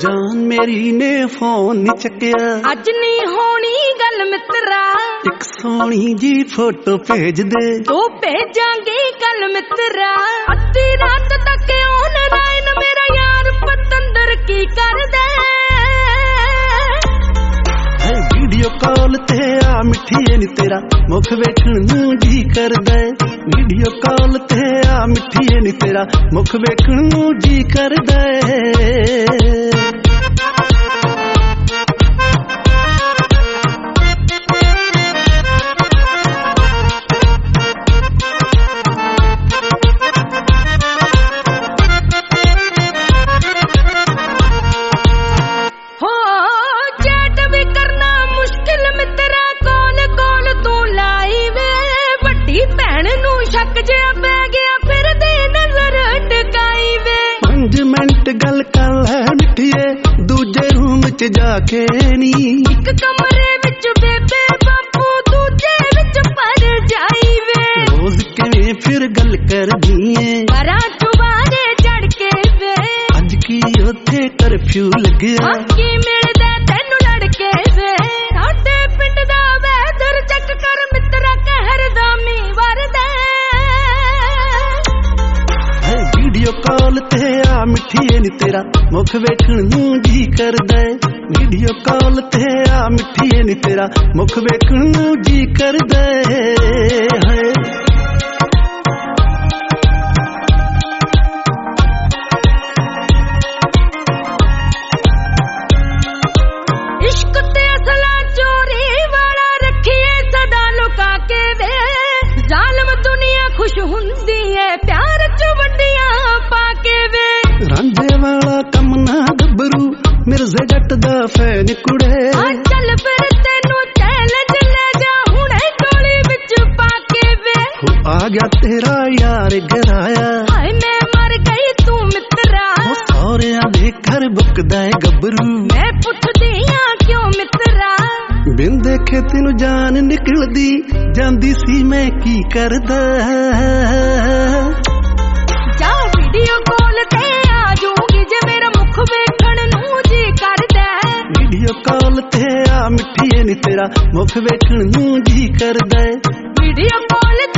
जान मेरी ने फोन नी चक्या, अज नी होनी गल मित्रा, एक सोनी जी फोटो भेज दे, तो भेजांगे कल मित्रा। अद्धी रात तक ऑनलाइन मेरा यार पतंदर की कर दे। वीडियो कॉल ते आ मिठिए नी तेरा मुख वेखण नूं जी करदा है, वीडियो कॉल ते आ मिठिए नी तेरा मुख वेखण नूं जी करदा है। गल कर लै मिठिए दूजे रूम च जाके नी, एक कमरे विच बेबे बापू दूजे विच पर जाई वे। रोज किवें फिर गल कर दीए परा चुबारे चढ़ के वे, अज की उत्थे कर्फ्यू लग्या, की मिलदा तैनू लड़के वे। साडे पिंड दा वैदर चेक कर मित्रा कहर दा मीं वरदा। वीडियो कॉल ते आ मिठिए नी तेरा मुख वेखण नूं जी करदा है, वीडियो कॉल ते आ मिठिए नी तेरा मुख वेखण नूं जी करदा है। इश्क ते असला चोरी वाला रखिए सदा लुका के वे, जालिम दुनिया खुश हुंदी है प्यार च वड्डियां पाके वे। रांझे वाला कम ना गबरू मिर्जे जट दा फैन कुड़े, चल फिर तेनू चैलेंज ले जा हुणे टोली विच पाके वे। आ गया तेरा यार गराया, हाय मैं मर गई तू मित्रा, सौरियां दे घर बुकदा है गबरू। मैं पुछदी हां क्यों मित्रा, बिन देखे तेनू जान निकलदी जांदी सी मैं की करदा। जा वीडियो कॉल ते आ जाऊंगी जे मेरा मुख वेखण नूं जी करदा। वीडियो कॉल ते आ मिठिए नी तेरा मुख वेखण नूं जी करदा है, वीडियो कॉल